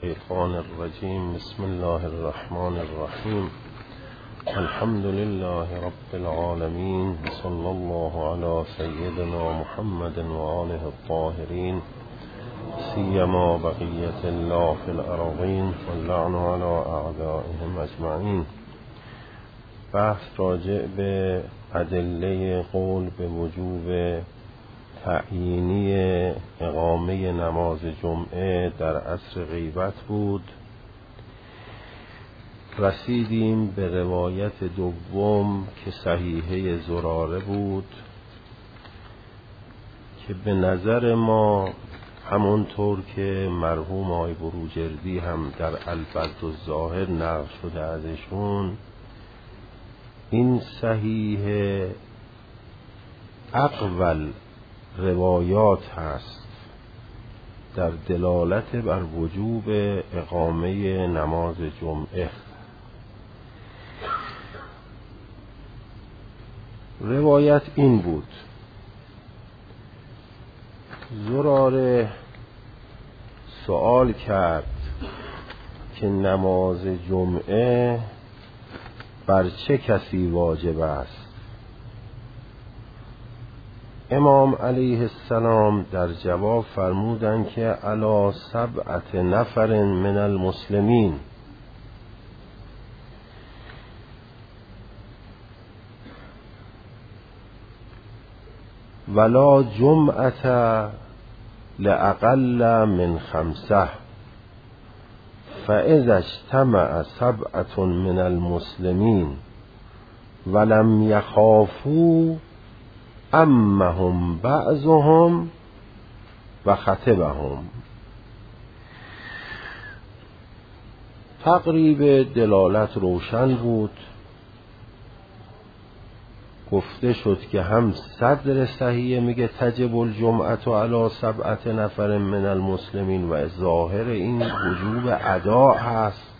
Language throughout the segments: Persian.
الشیطان الرجیم. بسم الله الرحمن الرحیم. الحمد لله رب العالمین. صلی الله علی سیدنا محمد و آله الطاهرین، سیما بقیت الله فی الارضین و اللعن علی اعدائهم اجمعین. بحث راجع به ادله قول به وجوب تعیینی اقامه نماز جمعه در عصر غیبت بود. رسیدیم به روایت دوم که صحیحه زراره بود که به نظر ما همونطور که مرحوم آقای بروجردی هم در البدر الظاهر نقل شده ازشون، این صحیحه اقول روایات هست در دلالت بر وجوب اقامه نماز جمعه. روایت این بود: زراره سوال کرد که نماز جمعه بر چه کسی واجب است؟ امام علیه السلام در جواب فرمودند که علی 7 نفر من المسلمین. ولا جمعة لأقل من 5، فإذا اجتمع 7 من المسلمین ولم يخافوا امهم بعضهم و خطبهم. تقریب دلالت روشن بود. گفته شد که هم صدر صحیح میگه تجب الجمعة علی 7 نفر من المسلمین و ظاهر این وجوب ادا هست،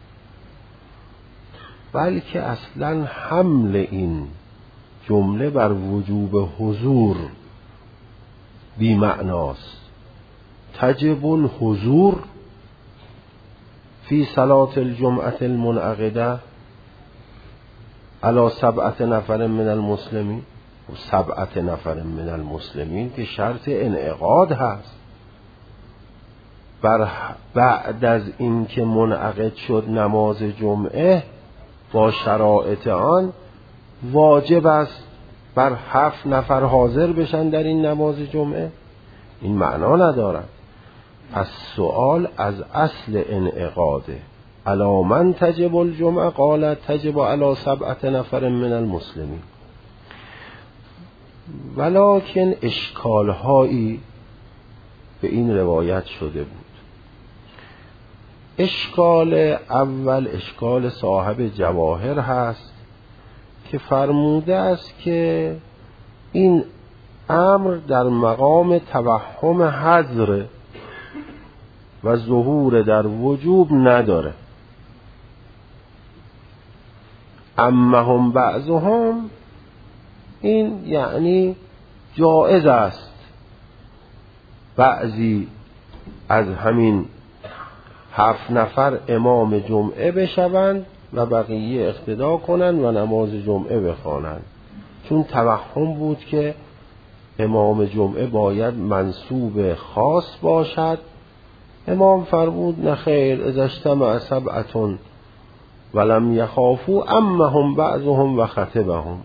بلکه اصلا حمل این جمله بر وجوب حضور بی معناست. تجب الحضور فی صلاة الجمعة المنعقده علی 7 نفر من المسلمین. 7 نفر من المسلمین که شرط انعقاد هست. بعد از این که منعقد شد نماز جمعه با شرایط آن، واجب است بر 7 نفر حاضر بشن در این نماز جمعه. این معنا ندارد. پس سوال از اصل انعقاده. علی من تجب الجمعه؟ قال تجب علی 7 نفر من المسلمین. ولکن اشکالهایی به این روایت شده بود. اشکال اول اشکال صاحب جواهر هست که فرموده است که این امر در مقام توهم حظر و ظهور در وجوب نداره. اما هم بعضهم، این یعنی جائز است بعضی از همین 7 نفر امام جمعه بشوند و بقیه اقتدا کنند و نماز جمعه بخوانند، چون توهم بود که امام جمعه باید منصوب خاص باشد. امام فرمود نه خیر، اذا اجتمع 7 ولم یخافوا امهم بعضهم و خطبهم.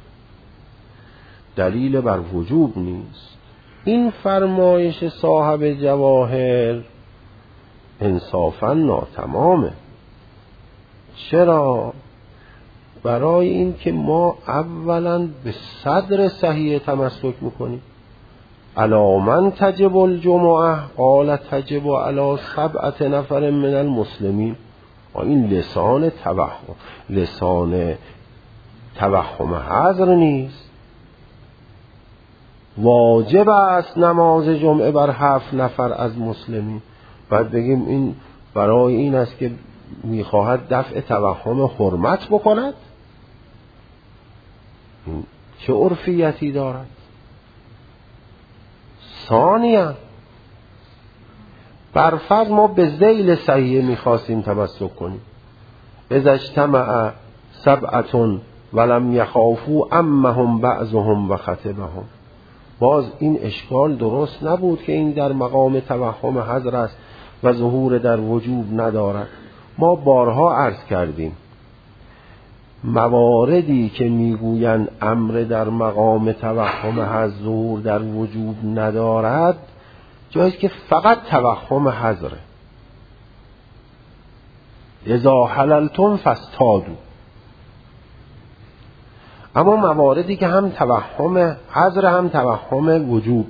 دلیل بر وجوب نیست. این فرمایش صاحب جواهر انصافا ناتمامه. چرا؟ برای این که ما اولا به صدر صحیح تمسک میکنیم. علی من تجب الجمعه؟ قال تجب علی 7 نفر من المسلمین. این لسان توهم حضر نیست. واجب است نماز جمعه بر 7 نفر از مسلمین. بعد بگیم این برای این است که میخواهد دفع توهم حرمت بکند. چه عرفیتی دارد؟ ثانیاً برفرض ما به ذیل صحیح میخواستیم تمسک کنیم، اذا اجتمع سبعة ولم یخافوا عمهم بعضهم و خطبهم، باز این اشکال درست نبود که این در مقام توهم حضر است و ظهور در وجوب ندارد. ما بارها عرض کردیم مواردی که میگویند امر در مقام توهم حضر ظهور در وجوب ندارد جایی که فقط توهم حضره. اذا حللتم فاصطادوا. اما مواردی که هم توهم حضر هم توهم وجوب،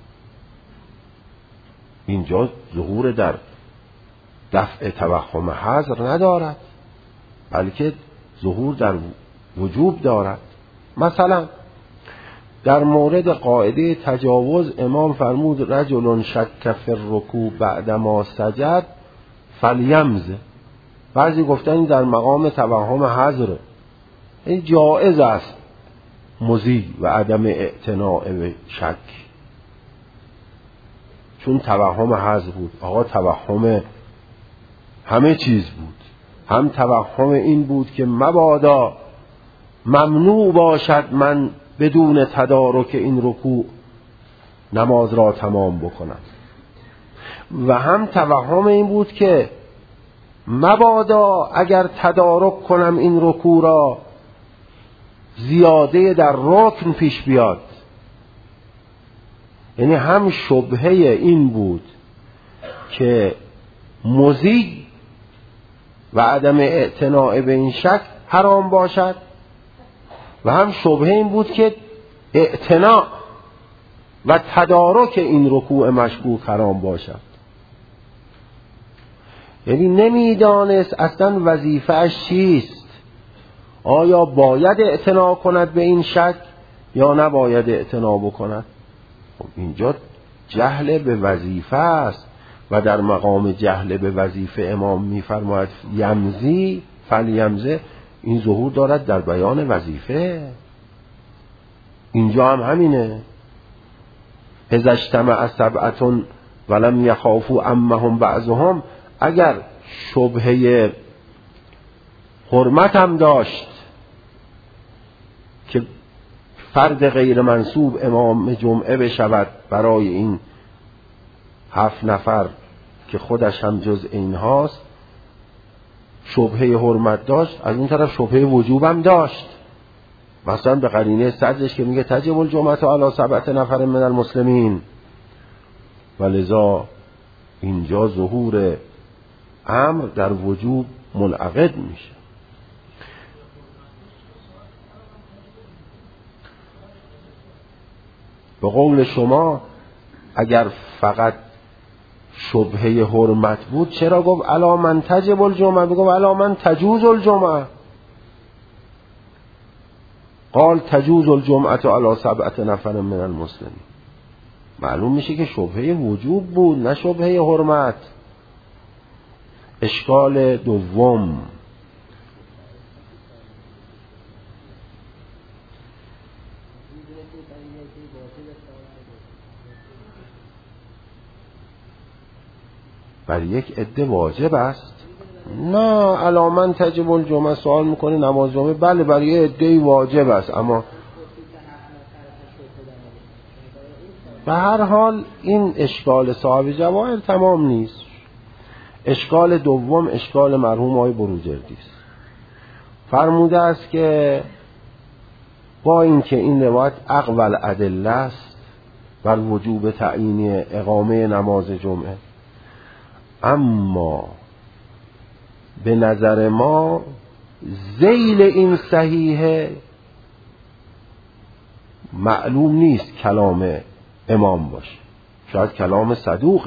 اینجا ظهور در دفع توهم حضر ندارد بلکه ظهور در وجوب دارد. مثلا در مورد قاعده تجاوز امام فرمود رجل شک فی الرکوع بعدما سجد فلیمزه. بعضی گفتن در مقام توهم حضر، این جائز است مزی و عدم اعتناء به شک، چون توهم حضر بود. آقا توهم همه چیز بود، هم توهم این بود که مبادا ممنوع باشد من بدون تدارک این رکوع نماز را تمام بکنم، و هم توهم این بود که مبادا اگر تدارک کنم این رکوع را زیاده در رکن پیش بیاد. یعنی هم شبهه این بود که مزید و عدم اعتناء به این شک حرام باشد، و هم شبهه این بود که اعتناء و تدارک این رکوع مشکوک حرام باشد. یعنی نمیدانست اصلا وظیفه‌اش چیست، آیا باید اعتنا کند به این شک یا نباید اعتنا بکند. خب اینجا جهل به وظیفه است و در مقام جهل به وظیفه امام میفرماید یمزی فلیمزه، این ظهور دارد در بیان وظیفه. اینجا هم همینه، اذا اجتمع سبعة ولم یخافوا عمهم بعضهم. اگر شبهه حرمت هم داشت که فرد غیر منصوب امام جمعه بشود برای این 7 نفر که خودش هم جز این هاست، شبهه حرمت داشت، از اون طرف شبهه وجوب هم داشت، مثلا به قرینه صدرش که میگه تجب الجمعه علی 7 نفر من المسلمین، ولذا اینجا ظهور امر در وجوب منعقد میشه. به قول شما اگر فقط شبهه حرمت بود چرا گفت الا من تجب الجمعه، بگو الا من تجوز الجمعه. قال تجوز الجمعه علی 7 نفر من المسلمین. معلوم میشه که شبهه وجوب بود نه شبهه حرمت. اشکال دوم، بر یک عده واجب است. نه علامن تجب الجمعه سوال میکنه نماز جمعه، بله برای یه عده واجب است، اما به هر حال این اشکال صاحب جواهر تمام نیست. اشکال دوم اشکال مرحوم آقای بروجردی است. فرموده است که با اینکه این روایت اقوى الادله است بر وجوب تعیین اقامه نماز جمعه، اما به نظر ما ذیل این صحیحه معلوم نیست کلام امام باشه، شاید کلام صدوقه،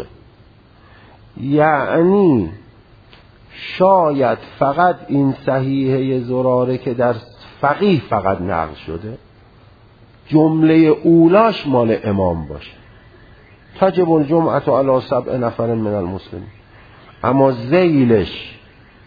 یعنی شاید فقط این صحیحه زراره که در فقیه فقط نقل شده جمله اولاش مال امام باشه، تجب الجمعه علی 7 نفر من المسلمین، اما ذیلش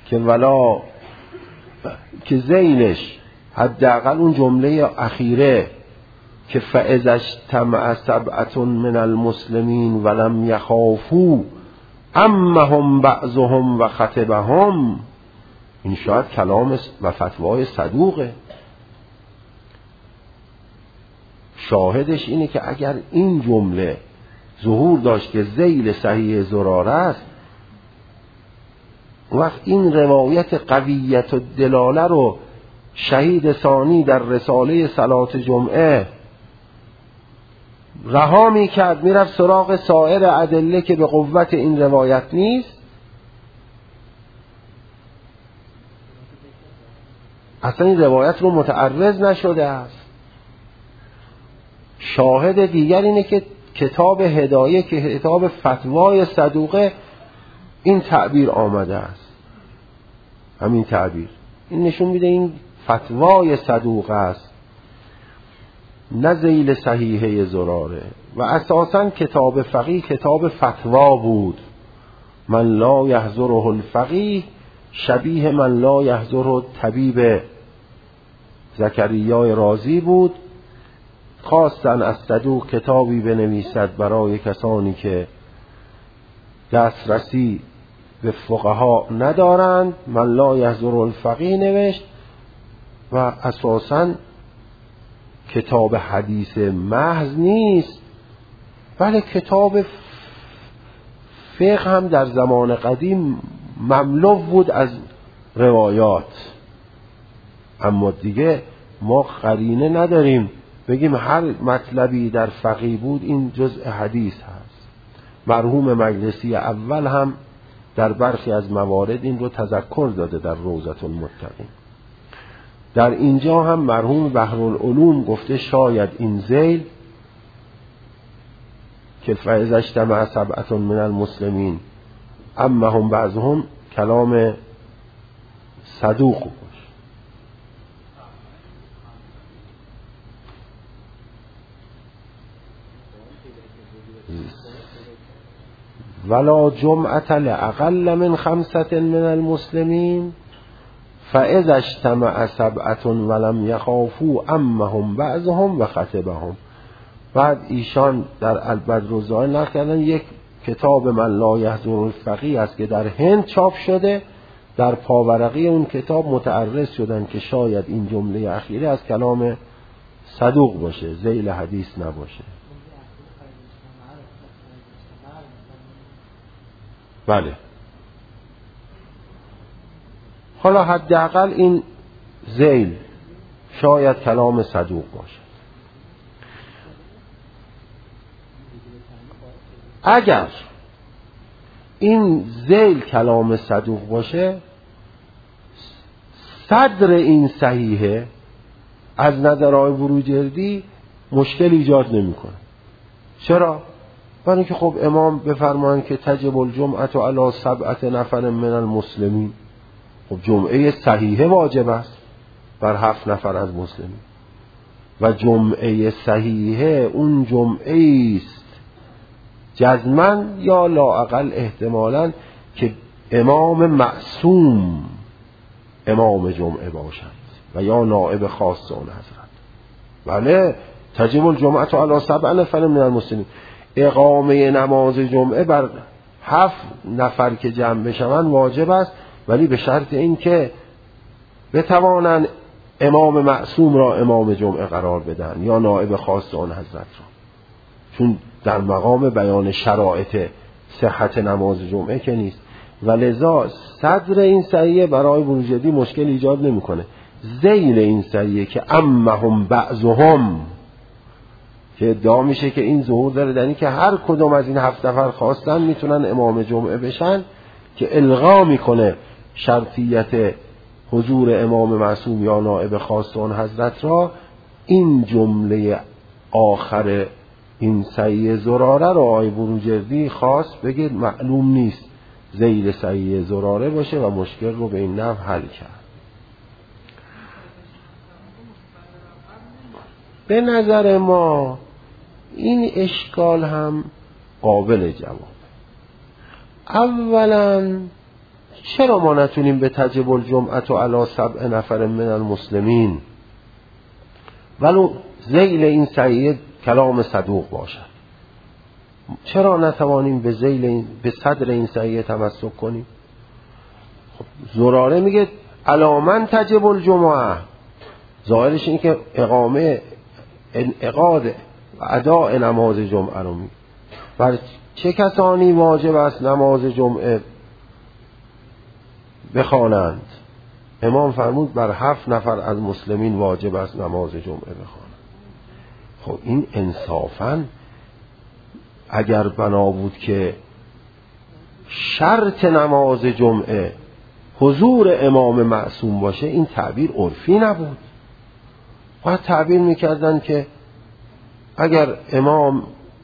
که ذیلش حداقل اون جمله اخیره که فاذا اجتمع 7 من المسلمین ولم یخافوا امهم بعضهم و خطبهم، این شاید کلام و فتوای صدوقه. شاهدش اینه که اگر این جمله ظهور داشت که ذیل صحیح زراره است، وقت این روایت قویت و دلاله رو شهید ثانی در رساله صلات جمعه رها می کرد، می رفت سراغ سایر ادله که به قوت این روایت نیست، اصلا این روایت رو متعرض نشده است. شاهد دیگر اینه که کتاب هدایه که کتاب فتوای صدوقه این تعبیر آمده است. همین تعبیر این نشون میده این فتوای صدوقه است، نه ذیل صحیحه زراره. و اساساً کتاب فقیه کتاب فتوا بود. من لا یحضره الفقیه شبیه من لا یحضره طبیب زکریای رازی بود. خواستن از صدوق کتابی بنویسد برای کسانی که دسترسی به فقها ندارند. من لا یحضره الفقیه نوشت و اساساً کتاب حدیث محض نیست، بله کتاب فقه هم در زمان قدیم مملو بود از روایات. اما دیگه ما قرینه نداریم بگیم هر مطلبی در فقه بود این جزء حدیث هست. مرحوم مجلسی اول هم در برخی از موارد این رو تذکر داده در روضة المتقین. در اینجا هم مرحوم بحرالعلوم گفته شاید این ذیل که فاذا اجتمع سبعة من المسلمین امهم بعضهم کلام صدوق باشه. ولا جمعة لأقل من 5 من المسلمین فاذا اجتمع سبعة ولم يخافوا امهم بعضهم و خطبهم. بعد ایشان در البدرالظاهر نقل کردن یک کتاب من لا یحضره الفقیه است که در هند چاپ شده، در پاورقی اون کتاب متعرض شدن که شاید این جمله اخیره از کلام صدوق باشه، ذیل حدیث نباشه. بله حالا حداقل این ذیل شاید کلام صدوق باشه. اگر این ذیل کلام صدوق باشه، صدر این صحیحه از نظر آقای بروجردی مشکل ایجاد نمیکنه. چرا؟ برای که خب امام بفرمایند که تجب الجمعة علی 7 نفر من المسلمین، خب جمعه صحیحه واجب است بر 7 نفر از مسلمین و جمعه صحیحه اون جمعه است جزماً یا لااقل احتمالاً که امام معصوم امام جمعه باشد و یا نائب خاص اون حضرت. بله تجب الجمعة علی 7 نفر من المسلمین، اقامه نماز جمعه بر 7 نفر که جمع بشوند واجب است، ولی به شرط این که بتوانند امام معصوم را امام جمعه قرار بدن یا نائب خاص آن حضرت را، چون در مقام بیان شرایط صحت نماز جمعه که نیست. و لذا صدر این صحیحه برای بروجردی مشکل ایجاد نمیکنه. ذیل این صحیحه که امهم بعضهم که ادعا میشه که این ظهور داره در این که هر کدوم از این 7 نفر خواستن میتونن امام جمعه بشن، که الغا میکنه شرطیت حضور امام معصوم یا نائب خاص آن حضرت را. این جمله آخر این صحیح زراره رو آقای بروجردی خواست بگید معلوم نیست ذیل صحیح زراره باشه و مشکل رو به این نحو حل کرد. به نظر ما این اشکال هم قابل جواب. اولا چرا ما نتونیم به تجب الجمعة علی 7 نفر من المسلمین ولو ذیل این صحیح کلام صدوق باشد؟ چرا نتوانیم به صدر این سعیه تمسک کنیم؟ خب زراره میگه علامن تجب الجمعه، ظاهرش اینه که انعقاد و اداء نماز جمعه رو میگه. بر چه کسانی واجب است نماز جمعه بخوانند؟ امام فرمود بر 7 نفر از مسلمین واجب است نماز جمعه بخوانند. خب این انصافاً اگر بنا بود که شرط نماز جمعه حضور امام معصوم باشه، این تعبیر عرفی نبود. باید تعبیر میکردن که اگر امام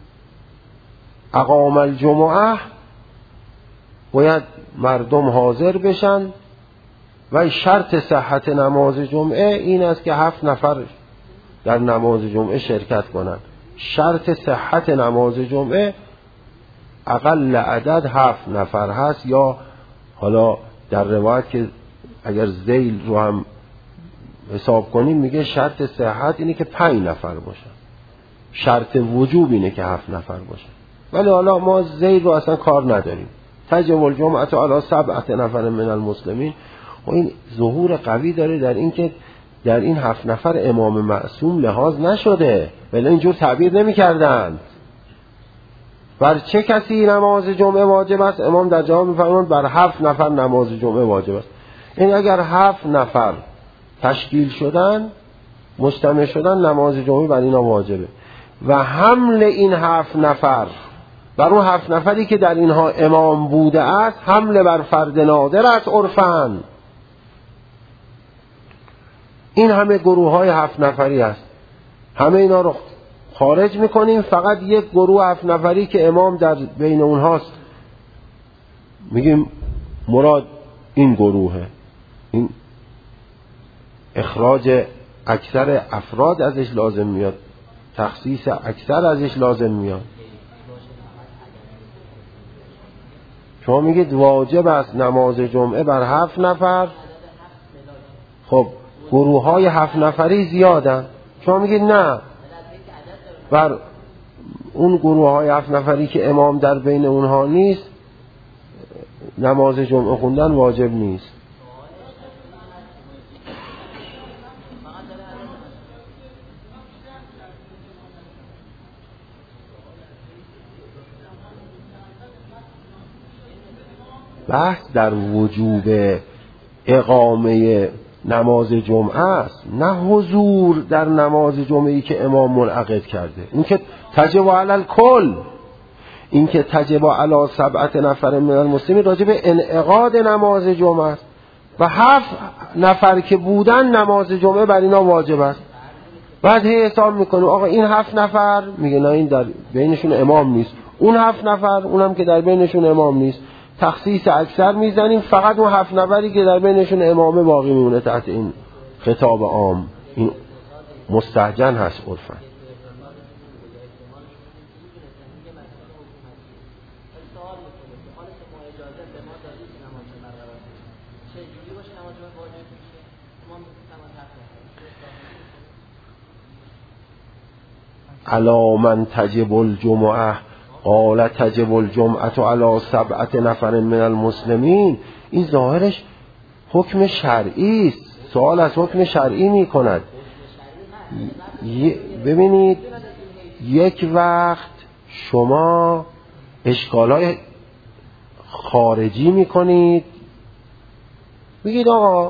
اقام الجمعه باید مردم حاضر بشن و شرط صحت نماز جمعه این است که 7 نفر در نماز جمعه شرکت کنند. شرط صحت نماز جمعه اقل عدد 7 نفر هست، یا حالا در روایت که اگر ذیل رو هم حساب کنیم میگه شرط صحت اینه که 5 نفر باشن، شرط وجوب اینه که 7 نفر باشن. ولی حالا ما ذیل رو اصلا کار نداریم. تجب الجمعه علی 7 نفر من المسلمین، و این ظهور قوی داره در این که در این 7 نفر امام معصوم لحاظ نشده، ولی اینجور تعبیر نمی کردند. بر چه کسی نماز جمعه واجب است؟ امام در جواب می‌فرماید بر 7 نفر نماز جمعه واجب است. این اگر 7 نفر تشکیل شدن، مجتمع شدن، نماز جمعه بر اینا واجبه. و حمل این 7 نفر بر اون 7 نفری که در اینها امام بوده است، حمل بر فرد نادر است عرفاً. این همه گروه های 7 نفری است، همه اینا رو خارج میکنیم، فقط یک گروه 7 نفری که امام در بین اونهاست میگیم مراد این گروهه. این اخراج اکثر افراد ازش لازم میاد، تخصیص اکثر ازش لازم میاد. شما میگید واجب است نماز جمعه بر 7 نفر، خب گروه های 7 نفری زیادن. شما میگید نه، بر اون گروه های 7 نفری که امام در بین اونها نیست نماز جمعه خوندن واجب نیست. بحث در وجوب اقامه نماز جمعه است، نه حضور در نماز جمعه‌ای که امام منعقد کرده. این که تجب علی الکل، این که تجب علی 7 نفر من المسلمین راجع به انعقاد نماز جمعه است، و 7 نفر که بودن نماز جمعه بر اینا واجب است. بعد هی حساب میکنیم آقا این 7 نفر، میگه نه این در بینشون امام نیست، اون 7 نفر اونم که در بینشون امام نیست، تخصیص اکثر میزنیم، فقط اون 7 نفری که در بینشون امامه باقی میمونه تحت این خطاب عام. این مستهجن هست عرفاً. علی من تجب الجمعه قال تجب الجمعه علی 7 نفر من المسلمین. این ظاهرش حکم شرعی است، سوال از حکم شرعی می کند. ببینید یک وقت شما اشکالای خارجی می کنید، بگید آقا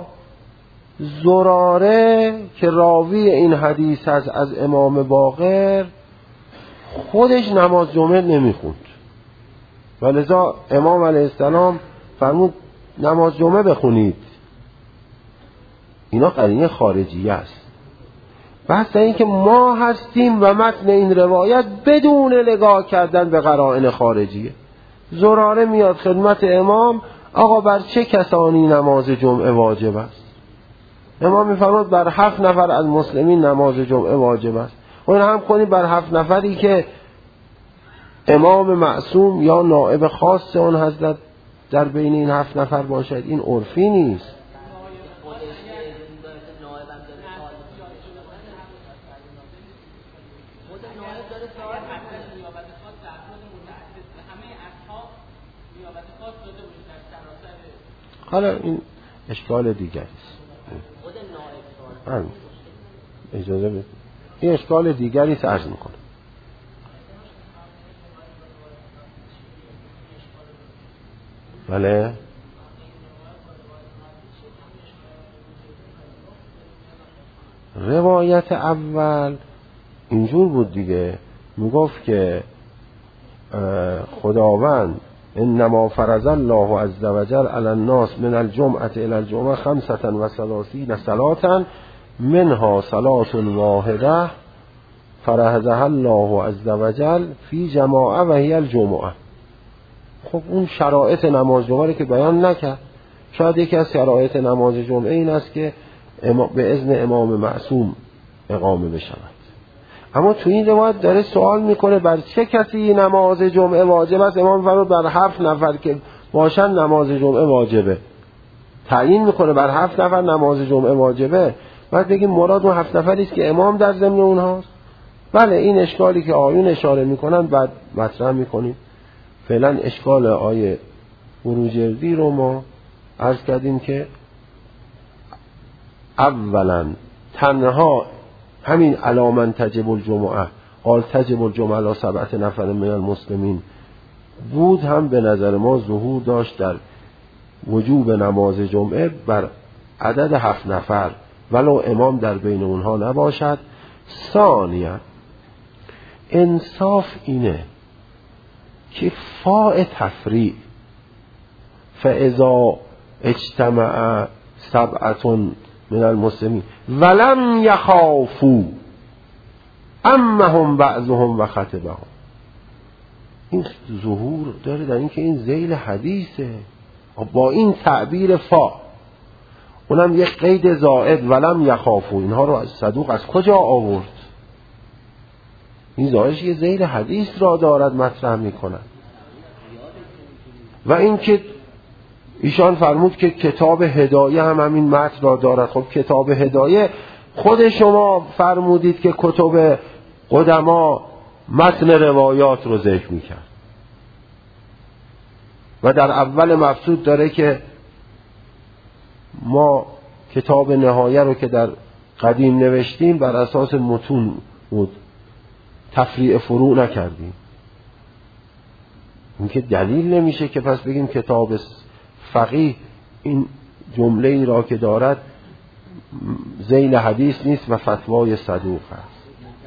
زراره که راوی این حدیث هست از امام باقر خودش نماز جمعه نمیخوند، ولذا امام علیه السلام فرمود نماز جمعه بخونید. اینا قرینه خارجی است. بحث این که ما هستیم و متن این روایت بدون نگاه کردن به قرائن خارجیه. زراره میاد خدمت امام، آقا بر چه کسانی نماز جمعه واجب است؟ امام میفرماد بر 7 نفر از مسلمین نماز جمعه واجب است. و این هم کنید بر 7 نفری که امام معصوم یا نائب خاص اون حضرت در بین این 7 نفر باشد. این عرفی نیست. حالا این اشکال دیگری است. اجازه بدید این اشکال دیگری است عرض میکنم. بله روایت اول اینجور بود دیگه، میگفت که خداوند انما فرض الله عز وجل علی الناس من الجمعه الى الجمعه 35 صلاة منها صلاة واحده فرضها الله عز وجل فی جماعه و هی الجمعه. خب اون شرایط نماز جمعه که بیان نکرد. شاید یکی از شرایط نماز جمعه این است که به اذن امام معصوم اقامه بشود. اما تو این روایت داره سوال میکنه بر چه کسی نماز جمعه واجب است؟ امام فرمود بر 7 نفر که باشن نماز جمعه واجبه. تعیین میکنه بر 7 نفر نماز جمعه واجبه. بعد بگیم مراد اون 7 نفری است که امام در ضمن اونهاست. بله این اشکالی که آیون اشاره میکنن بعد مطرح میکنیم. فعلا اشکال آیه بروجردی رو ما عرض کردیم که اولا تنها همین علامن تجب الجمعه قال تجب الجمعه لا 7 نفر من المسلمین بود هم به نظر ما ظهور داشت در وجوب نماز جمعه بر عدد 7 نفر ولو امام در بین اونها نباشد. ثانیا انصاف اینه که فاء تفریع فاذا اجتمع 7 من المسلمین ولم یخافوا امهم بعضهم و خطبهم، این ظهور داره در این که این ذیل حدیثه با این تعبیر فا، اونم یک قید زائد ولم یخافوا. اینها رو از صدوق از کجا آورد؟ این ظاهرش یه ذیل حدیث را دارد مطرح میکنن. و این که ایشان فرمود که کتاب هدایه هم همین متن را دارد. خب کتاب هدایه خود شما فرمودید که کتب قدما متن روایات رو ذکر میکرد و در اول مبسوط داره که ما کتاب نهایه رو که در قدیم نوشتیم بر اساس متون بود، تفریع فروع نکردیم. این که دلیل نمیشه که پس بگیم کتاب فقیه این جمله ای را که دارد ذیل حدیث نیست و فتوای صدوق است.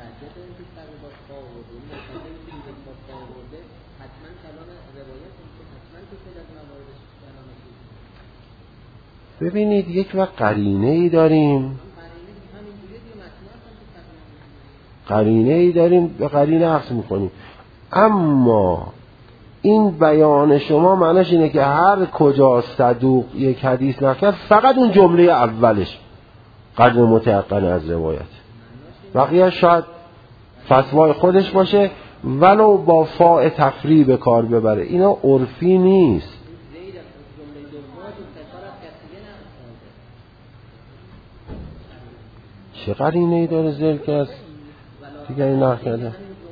ببینید یک وقت قرینه ای داریم به قرینه عکس میکنیم، اما این بیان شما معنیش اینه که هر کجا صدوق یک حدیث نقل فقط اون جمله اولش قدر متيقن از روایت، بقیه شاید فتوای خودش باشه ولو با فاء تفریع به کار ببره. اینا عرفی نیست. چه قرینه‌ای داره ذکر که از دیگری نقل کرده؟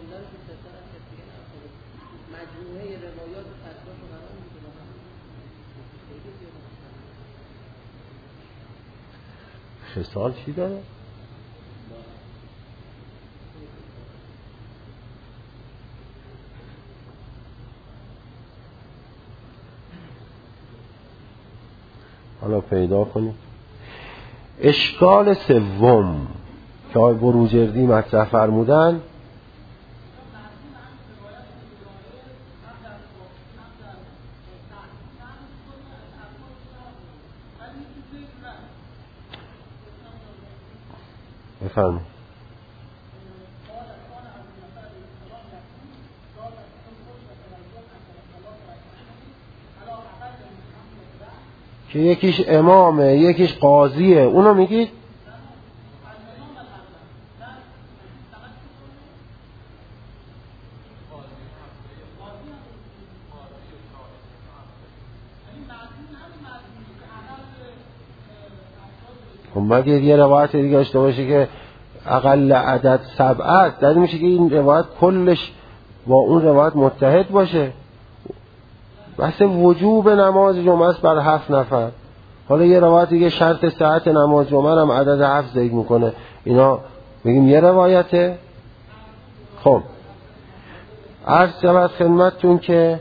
خصال چی داره؟ حالا پیدا کنید. اشکال سوم که آقای بروجردی مطرح فرمودن بفرمایید. که یکیش امامه یکیش قاضیه، اونو میگید؟ خب مگه یه روایت دیگه داشته باشه که اقل عدد 7 در میشه که این روایت کلش با اون روایت متحد باشه. بحث وجوب نماز جمعه است بر 7 نفر. حالا یه روایت دیگه شرط صحت نماز جمعه هم عدد 7 ذکر میکنه. اینا بگیم یه روایته. خب عرض شود خدمتتون که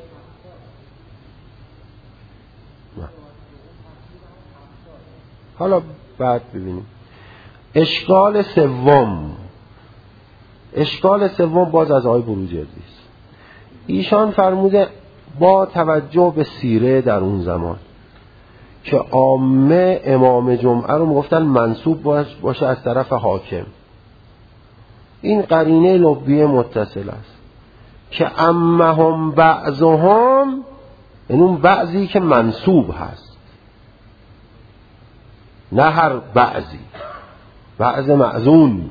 حالا بعد ببینیم. اشکال سوم باز از آقای بروجردی است. ایشان فرموده با توجه به سیره در اون زمان که عامه امام جمعه رو میگفتن منصوب باشه از طرف حاکم، این قرینه لبیه متصل است که امهم بعضهم، یعنی اون بعضی که منصوب هست، نه هر بعضی، بعض معزون.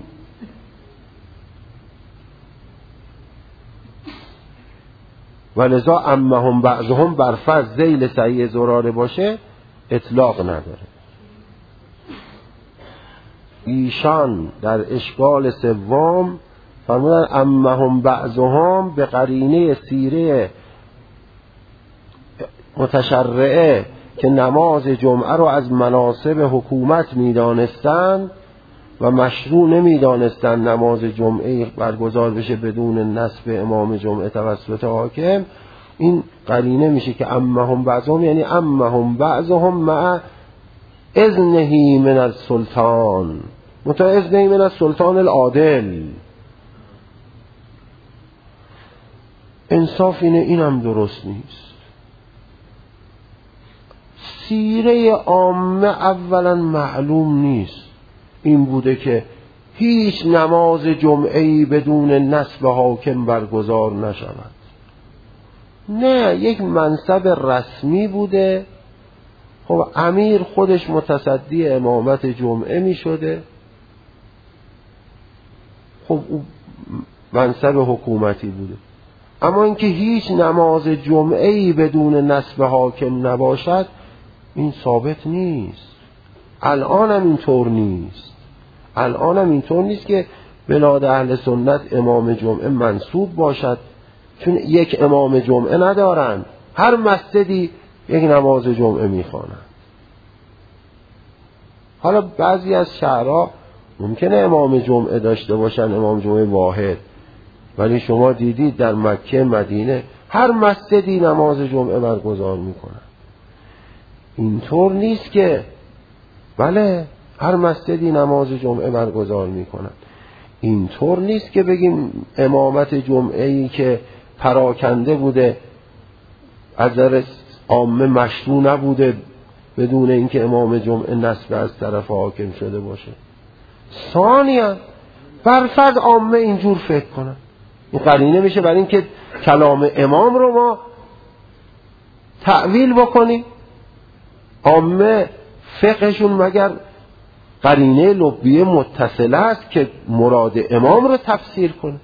ولذا امهم بعضهم بر فرض ذیل صحیح زراره باشه اطلاق نداره. ایشان در اشکال سوم فرمودن امهم بعضهم به قرینه سیره متشرعه که نماز جمعه رو از مناسب حکومت میدانستند و مشروع نمیدانستند نماز جمعه برگزار بشه بدون نصب امام جمعه توسط حاکم. این قرینه میشه که امهم بعضهم، یعنی امهم بعضهم مع اذنه من السلطان، متى اذنه من السلطان العادل. انصاف اینم درست نیست. سیره عامه اولا معلوم نیست این بوده که هیچ نماز جمعه‌ای بدون نصب حاکم برگزار نشود. نه، یک منصب رسمی بوده. خب امیر خودش متصدی امامت جمعه می شده. خب او منصب حکومتی بوده. اما اینکه هیچ نماز جمعه‌ای بدون نصب حاکم نباشد این ثابت نیست. الان هم اینطور نیست که بلاد اهل سنت امام جمعه منصوب باشد، چون یک امام جمعه ندارن، هر مسجدی یک نماز جمعه میخوانند. حالا بعضی از شهرها ممکنه امام جمعه داشته باشن، امام جمعه واحد، ولی شما دیدید در مکه، مدینه هر مسجدی نماز جمعه برگزار میکنن. اینطور نیست که بله هر مسجدی نماز جمعه برگزار میکنن. اینطور نیست که بگیم امامت جمعه‌ای که پراکنده بوده از نظر عامه مشروع نبوده بدون اینکه امام جمعه نصب از طرف حاکم شده باشه. ثانیاً برفرض عامه اینجور فکر کنن، این قرینه میشه برای اینکه کلام امام رو ما تأویل بکنیم. عامه فقهشون مگر قرینه لبیه متصله است که مراد امام رو تفسیر کنه؟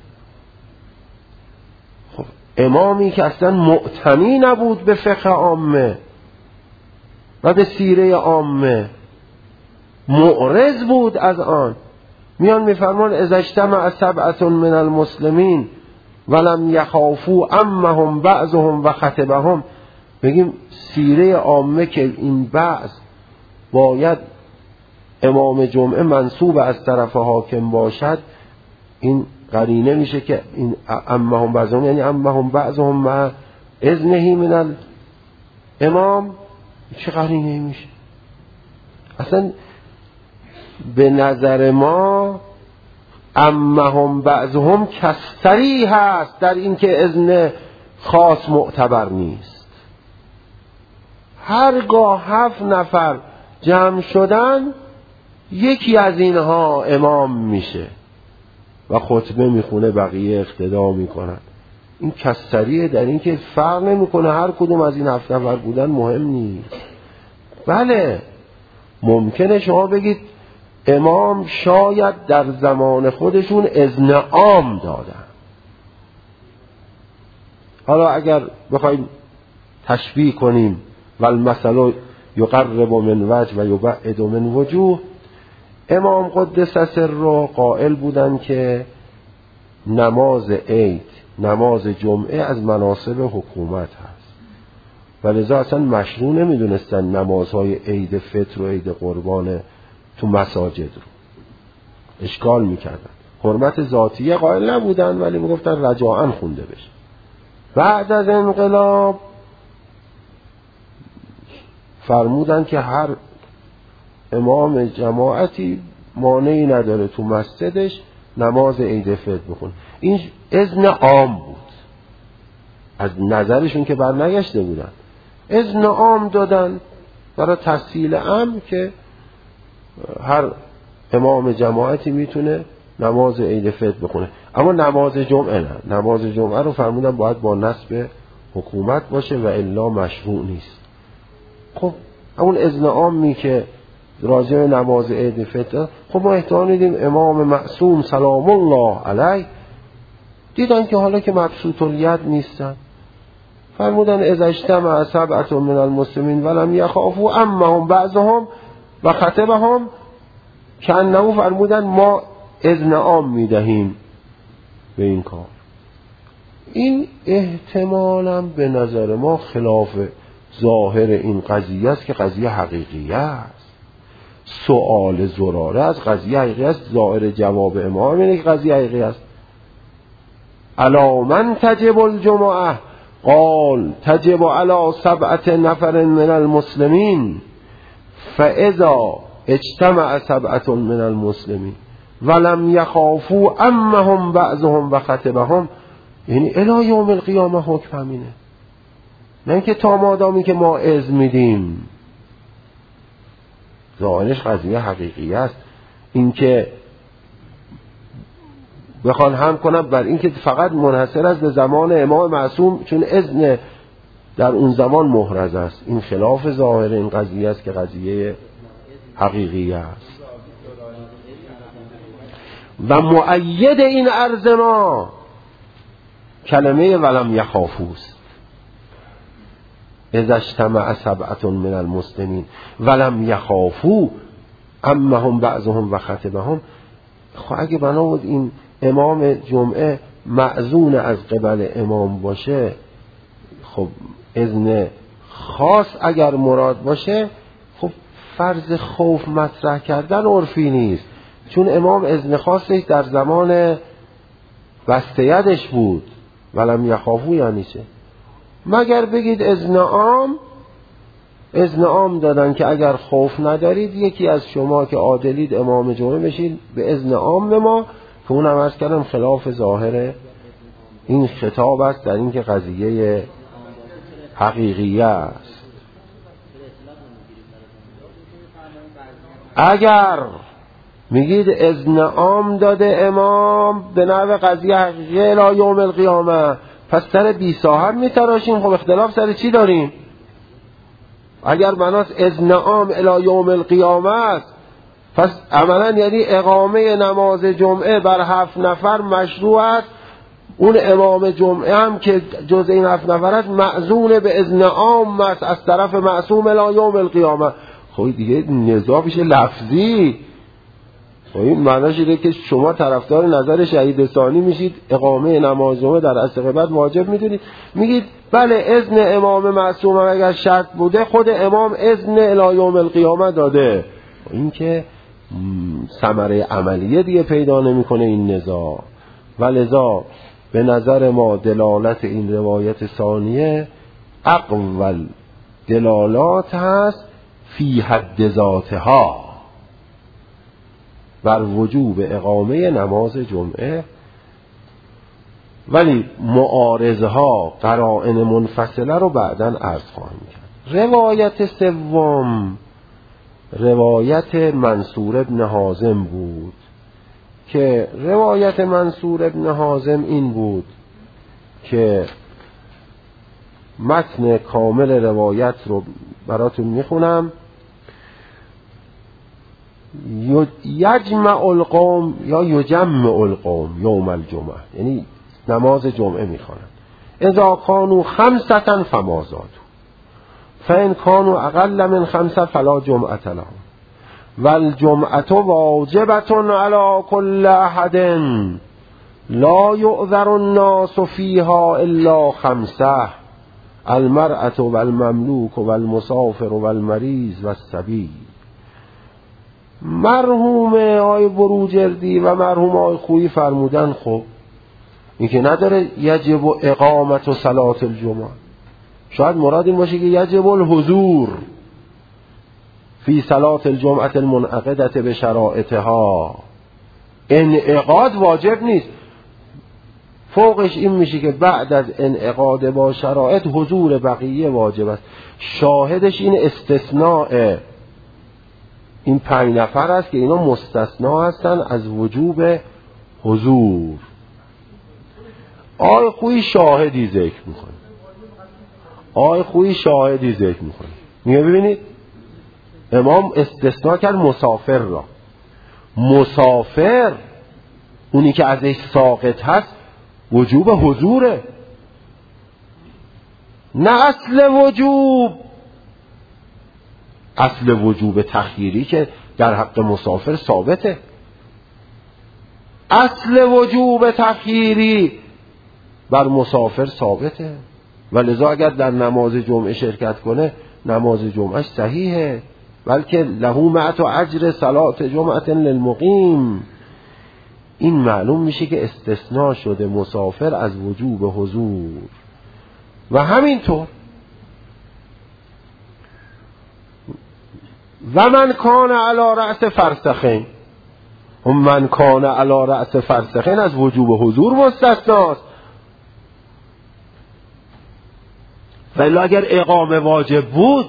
خب امامی که اصلا معتنی نبود به فقه عامه و به سیره عامه، معرض بود از آن، میان میفرمان اذا اجتمع سبعة من المسلمین ولم یخافوا امهم بعضهم و خطبهم. بگیم سیره عامه که این بعض باید امام جمعه منصوب از طرف حاکم باشد، این قرینه میشه که این امهم بعضهم یعنی امهم بعضهم مع اذنه من الامام. چه قرینه میشه؟ اصلا به نظر ما امهم بعضهم کسری هست در این که اذن خاص معتبر نیست. هرگاه 7 نفر جمع شدن یکی از اینها امام میشه و خطبه میخونه، بقیه اقتدا میکنن. این کسریه در این که فرق نمیکنه هر کدوم از این 7 نفر بودن مهم نیست. بله ممکنه شما بگید امام شاید در زمان خودشون اذن عام دادن. حالا اگر بخوایم تشبیه کنیم والمثل یقرب من وجه و یبعد من وجوه، امام قدس سره قائل بودن که نماز عید، نماز جمعه از مناسب حکومت هست. ولذا اصلا مشروع نمیدونستن نمازهای عید فطر و عید قربان تو مساجد رو اشکال میکردن. حرمت ذاتیه قائل نبودن ولی میگفتن رجاءً خونده بشه. بعد از انقلاب فرمودن که هر امام جماعتی مانعی نداره تو مسجدش نماز عید فطر بخونه. این اذن عام بود، از نظرشون که برنگشته بودن اذن عام دادن برای تسهیل امر که هر امام جماعتی میتونه نماز عید فطر بخونه. اما نماز جمعه نه، نماز جمعه رو فرمودن باید با نصب حکومت باشه و الا مشروع نیست. خب اون اذن عامی که راجع به نماز عید فطر، خب ما احتمال میدیم امام معصوم سلام الله علیه دیدن که حالا که مبسوط الید نیستن، فرمودن اذا اجتمع سبعة من المسلمین ولم یخافوا عمهم بعضهم و خطبهم کأنه، فرمودن ما اذن عام میدهیم به این کار. این احتمالاً به نظر ما خلاف ظاهر این قضیه است که قضیه حقیقی است. سؤال زراره از قضیه حقیقی است، ظاهر جواب امام اینه که قضیه حقیقی است. علی من تجب الجمعه قال تجب علی 7 نفر من المسلمین فاذا اجتمع 7 من المسلمین ولم یخافوا عمهم بعضهم و خطبهم، یعنی الی یوم القیامه حکم همینه، نه اینکه تا مادامی که ما اذن میدیم. ظاهرش قضیه حقیقی است. اینکه بخوان هم کنن بر اینکه فقط منحصر است به زمان امام معصوم چون اذن در اون زمان محرز است، این خلاف ظاهر این قضیه است که قضیه حقیقی است. و مؤید این عرض ما کلمه ولم یخافوست. اذا اجتمع 7 من المسلمین ولم یخافوا عمهم بعضهم و خطبهم. خب اگه بنا بود این امام جمعه معزون از قبل امام باشه، خب اذن خاص اگر مراد باشه، خب فرض خوف مطرح کردن عرفی نیست، چون امام اذن خاصش در زمان بسته یدش بود. ولم یخافوا یعنی چه؟ مگر بگید اذن عام دادن که اگر خوف ندارید یکی از شما که عادلید امام جمعه بشید به اذن عام ما، که اونم عرض کردم خلاف ظاهر این خطاب است در این که قضیه حقیقیه است. اگر میگید اذن عام داده امام به نحو قضیه حقیقیه الی یوم القیامه، پس سر بی صاحب میتراشیم. خب اختلاف سر چی داریم؟ اگر بناس اذن عام الی یوم القیامه است، پس عملا یعنی اقامه نماز جمعه بر 7 نفر مشروع است. اون امام جمعه هم که جز این 7 نفر است معزون به اذن عام است از طرف معصوم الی یوم القیامه. خب دیگه نزاع میشه لفظی. خب این معناش اینه که شما طرفدار نظر شهید ثانی میشید، اقامه نماز جمعه در عصر قبل واجب میدونید، میگید بله اذن امام معصوم اگر شرط بوده خود امام اذن الی یوم القیامه داده. این که ثمره عملیه دیگه پیدا نمیکنه این نزاع. ولذا به نظر ما دلالت این روایت ثانیه اقوال دلالات هست فی حد ذاتها بر وجوب اقامه نماز جمعه، ولی معارضها قرائن منفصله رو بعداً عرض خواهم کرد. روایت سوم روایت منصور ابن حازم بود که روایت منصور ابن حازم این بود که متن کامل روایت رو براتون میخونم. یجمع القوم یا یجمع القوم یوم الجمعه، یعنی نماز جمعه میخوانند. اذا کانوا 5 فما زادوا فان کانوا اقل من 5 فلا جمعه لهم والجمعه واجبه علی کل احد لا یعذر الناس فیها الا 5 المرأة و المملوک و المسافر و المریض و الصبی. مرحوم آقای بروجردی و مرحوم آقای خویی فرمودن خب این که نداره یجب اقامت و صلات الجمعه، شاید مراد این باشه که یجب الحضور فی صلات الجمعه المنعقدة به شرائطها. انعقاد واجب نیست، فوقش این میشه که بعد از انعقاد با شرایط حضور بقیه واجب است. شاهدش این استثناء این 5 نفر است که اینا مستثنا هستن از وجوب حضور. آقای خویی شاهدی ذکر میکنه، میگه ببینید امام استثناء کرد مسافر را. مسافر اونی که ازش ساقط هست وجوب حضوره، نه اصل وجوب تخییری که در حق مسافر ثابته. اصل وجوب تخییری بر مسافر ثابته و لذا اگر در نماز جمعه شرکت کنه نماز جمعهش صحیحه، بلکه له مئة اجر صلات جمعه للمقیم. این معلوم میشه که استثناء شده مسافر از وجوب حضور. و همینطور و من کان علی رأس فرسخین، و من کان علی رأس فرسخین از وجوب حضور مستثناست. ولی اگر اقامه واجب بود،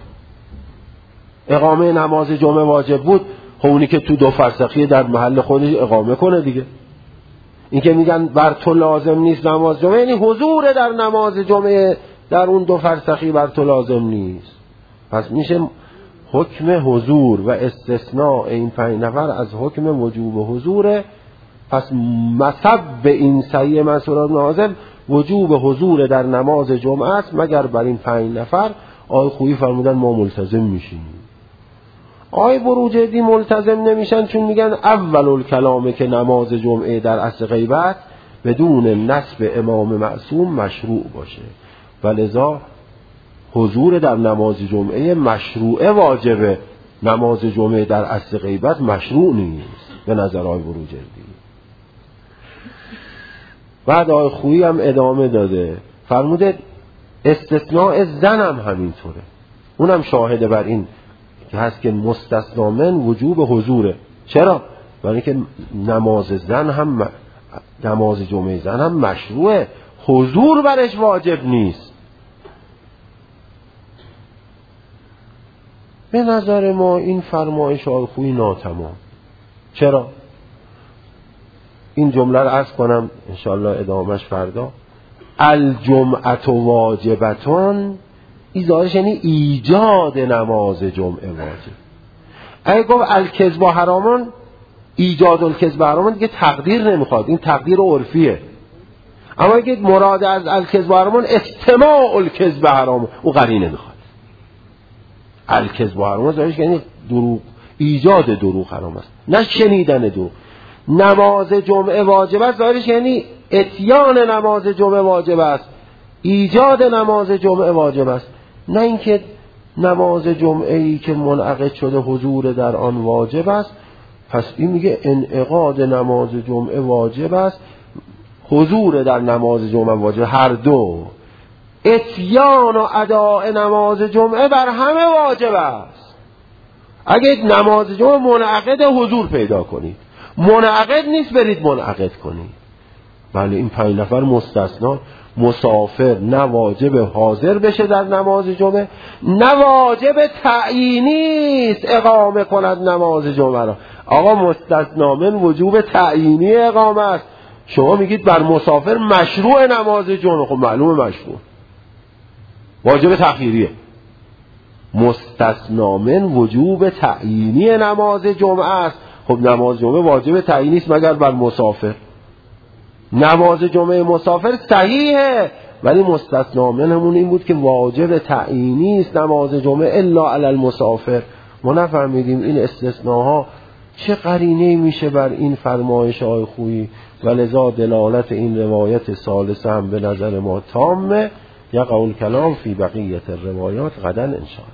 اقامه نماز جمعه واجب بود، خب اونی که تو 2 فرسخی در محل خودش اقامه کنه دیگه. این که میگن بر تو لازم نیست نماز جمعه، یعنی حضور در نماز جمعه در اون 2 فرسخی بر تو لازم نیست. پس میشه حکم حضور و استثناء این 5 نفر از حکم وجوب حضوره. پس مصب این صحیح منصور ناظم وجوب حضور در نماز جمعه است، مگر بر این 5 نفر آقای خویی فرمودن ما ملتزم میشیم. آقای بروجردی ملتزم نمیشن چون میگن اول الکلامه که نماز جمعه در عصر غیبت بدون نصب امام معصوم مشروع باشه و لذا حضور در نماز جمعه مشروعه واجبه، نماز جمعه در عصر غیبت مشروع نیست به نظر آقای بروجردی. بعد آقای خویی هم ادامه داده فرموده استثناء زن هم همینطوره، اونم شاهده بر این که هست که مستثنا من وجوب حضوره. چرا؟ برای که نماز جمعه زن هم مشروعه، حضور برش واجب نیست. به نظر ما این فرمایش آقای خویی ناتمام. چرا؟ این جمله رو عرض کنم انشاءالله ادامهش فردا. الجمعه واجبتون ایزارش یعنی ایجاد نماز جمعه واجب. اگه گفت الکذب حرامون، ایجاد الکذب حرامون دیگه تقدیر نمیخواد، این تقدیر عرفیه. اما اگه مراد از الکذب حرامون استماع الکذب حرامون، او قرینه نمیخواد. الکذب حرامون ایزارش یعنی دروغ، ایجاد دروغ حرام است، نه شنیدن دروغ. نماز جمعه واجب است ظاهرش یعنی اتیان نماز جمعه واجب است، ایجاد نماز جمعه واجب است، نه اینکه نماز جمعه ای که منعقد شده حضور در آن واجب است. پس این میگه انعقاد نماز جمعه واجب است، حضور در نماز جمعه واجب، هر دو. اتیان و اداء نماز جمعه بر همه واجب است. اگه نماز جمعه منعقد حضور پیدا کنید، منعقد نیست برید منعقد کنید. بله این 5 نفر مستثنا. مسافر نه واجب حاضر بشه در نماز جمعه، نه واجب تعیینی است اقامه کند نماز جمعه را. آقا مستثنا من وجوب تعیینی اقامه است. شما میگید بر مسافر مشروع نماز جمعه، خب معلومه مشروع، واجب تخییریه. مستثنا من وجوب تعیینی نماز جمعه است. خب نماز جمعه واجب تعیینی است مگر بر مسافر. نماز جمعه مسافر صحیحه، ولی مستثنا منمون این بود که واجب تعیینی است نماز جمعه الا علی المسافر. ما نفهمیدیم این استثناها چه قرینه میشه بر این فرمایش آقای خویی و لذا دلالت این روایت ثالثه هم به نظر ما تامه یقع الکلام فی بقیت الروایات غدا ان شاء الله.